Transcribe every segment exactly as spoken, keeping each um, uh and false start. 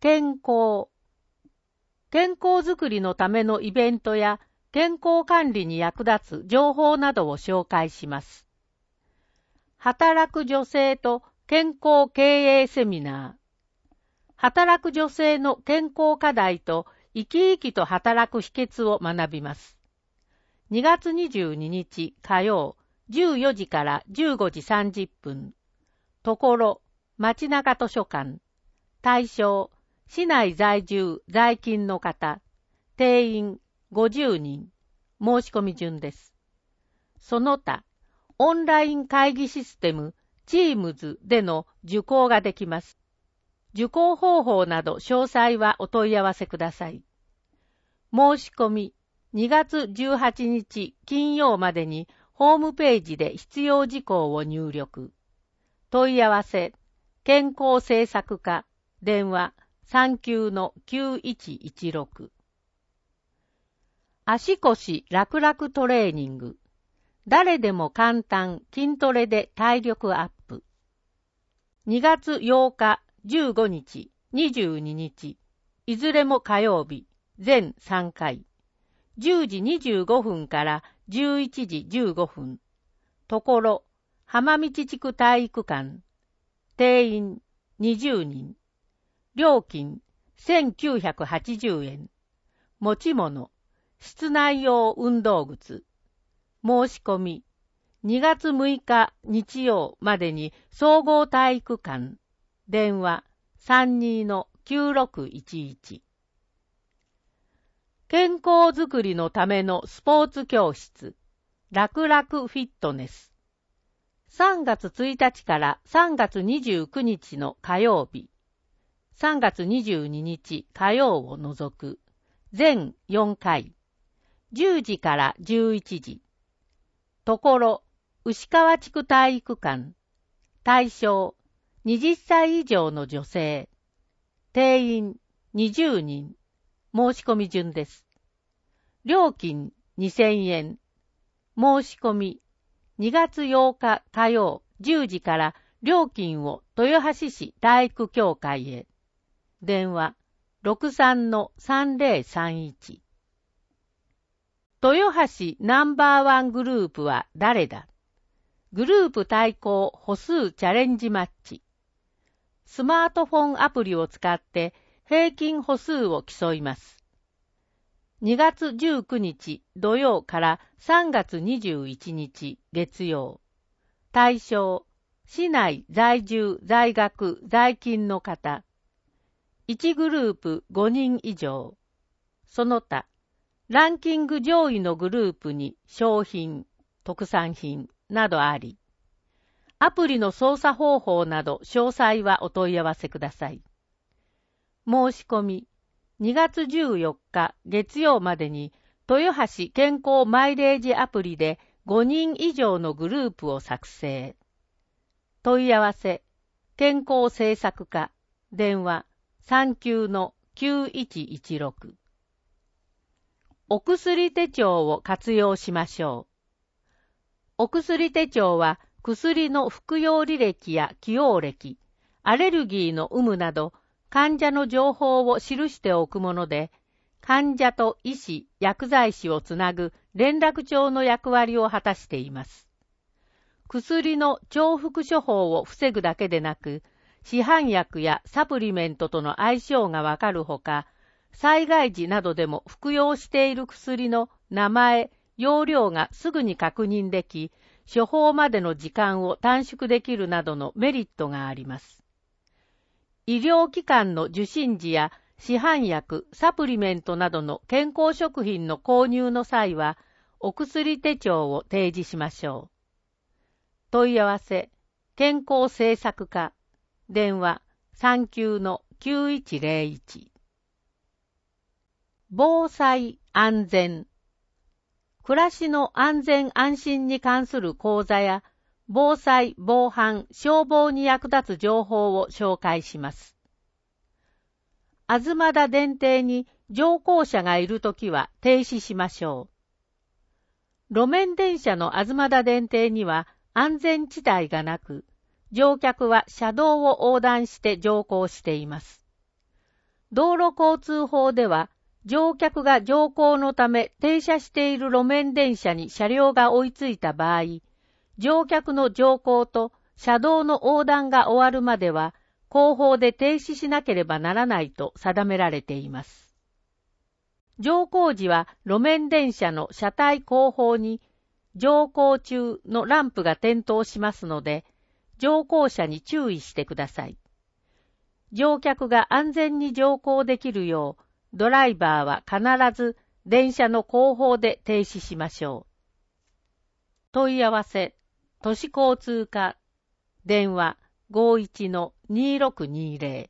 健康。健康づくりのためのイベントや健康管理に役立つ情報などを紹介します。働く女性と健康経営セミナー。働く女性の健康課題と生き生きと働く秘訣を学びます。にがつにじゅうににち火曜じゅうよじからじゅうごじさんじゅっぷん。ところ街中図書館。対象市内在住在勤の方。定員ごじゅうにん。申し込み順です。その他、オンライン会議システム Teams での受講ができます。受講方法など詳細はお問い合わせください。申し込みにがつじゅうはちにち金曜までにホームページで必要事項を入力。問い合わせ健康政策課電話 さんきゅうのきゅういちいちろく。足腰楽々トレーニング。誰でも簡単筋トレで体力アップ。にがつようか、じゅうごにち、にじゅうににち、いずれも火曜日、全さんかい。じゅうじにじゅうごふんからじゅういちじじゅうごふん。ところ、浜道地区体育館。定員にじゅうにん。料金せんきゅうひゃくはちじゅうえん。持ち物、室内用運動靴。申し込み、にがつむいか日曜までに総合体育館。電話 さんにのきゅうろくいちいち。健康づくりのためのスポーツ教室。楽々フィットネス。さんがつついたちからさんがつにじゅうくにちの火曜日。さんがつにじゅうににち火曜を除く。全よんかい。じゅうじからじゅういちじ。ところ、牛川地区体育館。対象、はたち以上の女性。定員にじゅうにん。申し込み順です。料金にせんえん。申し込み、にがつようか火曜じゅうじから料金を豊橋市体育協会へ。電話 ろくさんのさんぜろさんいち。豊橋ナンバーワングループは誰だ？グループ対抗歩数チャレンジマッチ。スマートフォンアプリを使って平均歩数を競います。にがつじゅうくにち土曜からさんがつにじゅういちにち月曜。対象、市内在住在学在勤の方。いちグループごにん以上。その他、ランキング上位のグループに商品、特産品などあり、アプリの操作方法など詳細はお問い合わせください。申し込み、にがつじゅうよっか月曜までに豊橋健康マイレージアプリでごにん以上のグループを作成。問い合わせ、健康政策課、電話さんきゅうのきゅういちいちろく。お薬手帳を活用しましょう。お薬手帳は薬の服用履歴や起用歴、アレルギーの有無など患者の情報を記しておくもので、患者と医師、薬剤師をつなぐ連絡帳の役割を果たしています。薬の重複処方を防ぐだけでなく、市販薬やサプリメントとの相性がわかるほか、災害時などでも服用している薬の名前、用量がすぐに確認でき、処方までの時間を短縮できるなどのメリットがあります。医療機関の受診時や市販薬、サプリメントなどの健康食品の購入の際は、お薬手帳を提示しましょう。問い合わせ、健康政策課、電話さんきゅうのきゅういちぜろいち。防災安全。暮らしの安全安心に関する講座や、防災、防犯、消防に役立つ情報を紹介します。あずまだ電停に乗降者がいるときは停止しましょう。路面電車のあずまだ電停には安全地帯がなく、乗客は車道を横断して乗降しています。 道路交通法では、乗客が乗降のため停車している路面電車に車両が追いついた場合、乗客の乗降と車道の横断が終わるまでは、後方で停止しなければならないと定められています。乗降時は路面電車の車体後方に乗降中のランプが点灯しますので、乗降者に注意してください。乗客が安全に乗降できるよう、ドライバーは必ず電車の後方で停止しましょう。問い合わせ、都市交通課、電話 ごいちのにろくにぜろ。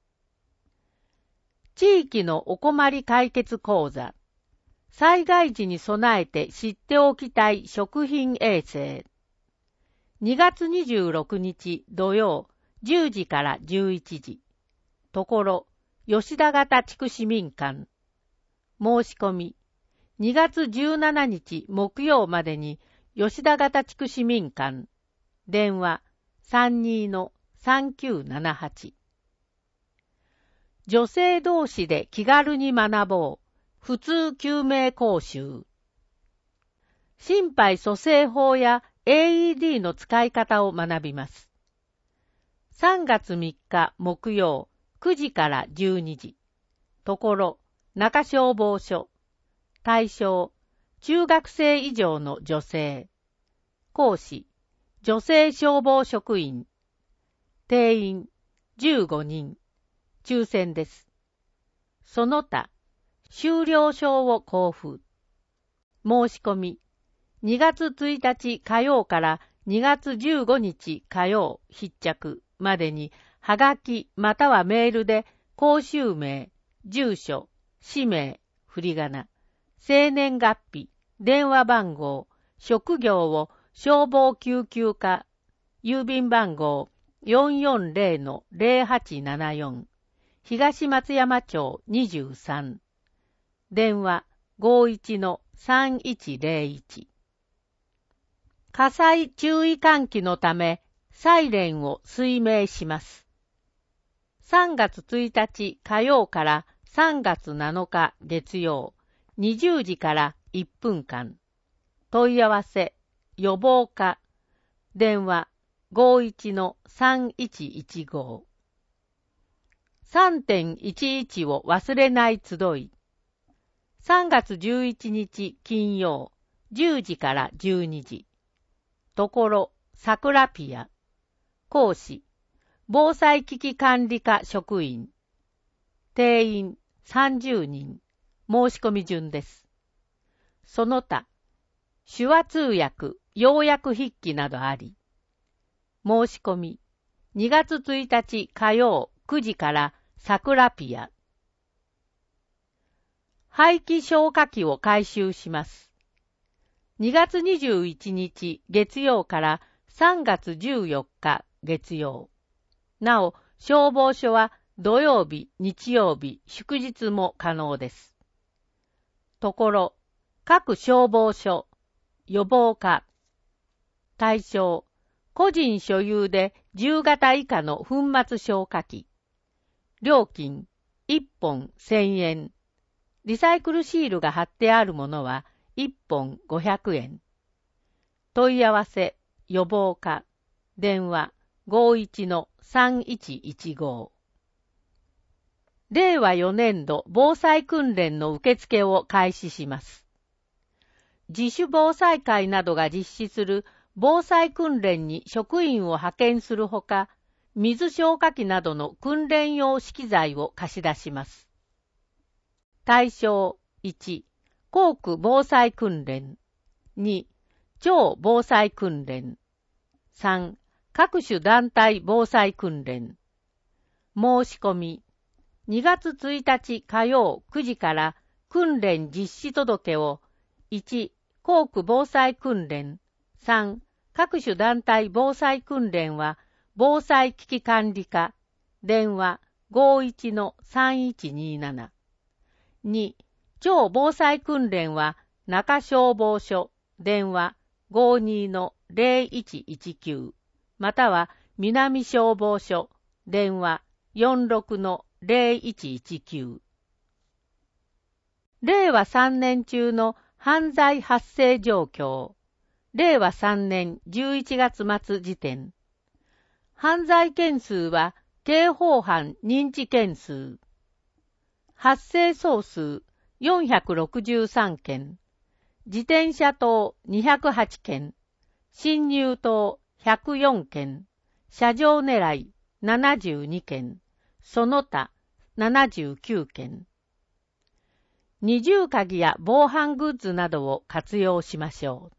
地域のお困り解決講座。災害時に備えて知っておきたい食品衛生。にがつにじゅうろくにち土曜じゅうじからじゅういちじ。ところ、吉田型地区市民館。申し込み、にがつじゅうしちにち木曜までに吉田型地区市民館。電話 さんにのさんきゅうななはち。女性同士で気軽に学ぼう。普通救命講習。心肺蘇生法や エーイーディー の使い方を学びます。さんがつみっか木曜くじからじゅうにじ。ところ、中消防署。対象、中学生以上の女性。講師、女性消防職員。定員、じゅうごにん。抽選です。その他、修了証を交付。申し込み、にがつついたち火曜からにがつじゅうごにち火曜必着までに、はがきまたはメールで講習名、住所、氏名、振り仮名、生年月日、電話番号、職業を消防救急課、郵便番号 よんよんぜろのぜろはちななよん、東松山町にじゅうさん、電話 ごいちのさんいちぜろいち。火災注意喚起のため、サイレンを推鳴します。さんがつついたち火曜からさんがつなのか月曜、にじゅうじからいっぷんかん。問い合わせ、予防課。電話 ごいちのさんいちいちご。さんてんいちいち を忘れない集い。さんがつじゅういちにち金曜、じゅうじからじゅうにじ。ところ、さくらピア。講師、防災危機管理課職員。定員さんじゅうにん。申し込み順です。その他、手話通訳、要約筆記などあり。申し込み、にがつついたち火曜くじからさくらピア。廃棄消火器を回収します。にがつにじゅういちにち月曜からさんがつじゅうよっか月曜。なお、消防署は土曜日、日曜日、祝日も可能です。ところ、各消防署、予防課。対象、個人所有でじゅうがた以下の粉末消火器。料金、いっぽんせんえん。リサイクルシールが貼ってあるものはいっぽんごひゃくえん。問い合わせ、予防課。電話 ごいちのさんいちいちご。れいわよねんど防災訓練の受付を開始します。自主防災会などが実施する防災訓練に職員を派遣するほか、水消火器などの訓練用資機材を貸し出します。対象いち、校区防災訓練。に、超防災訓練。さん、各種団体防災訓練。申し込み。にがつついたち火曜くじから訓練実施届をいち、校区防災訓練。さん、各種団体防災訓練は防災危機管理課。電話 ごいちのさんいちになな。に、超防災訓練は中消防署。電話 ごにのぜろいちいちきゅう。または南消防署。電話 よんろくのゼロいちいちきゅう。れいわさんねん中の犯罪発生状況。れいわさんねんじゅういちがつ末時点。犯罪件数は刑法犯認知件数。発生総数よんひゃくろくじゅうさんけん。自転車盗にひゃくはちけん。侵入盗ひゃくよんけん。車上狙いななじゅうにけん。その他ななじゅうきゅうけん。二重鍵や防犯グッズなどを活用しましょう。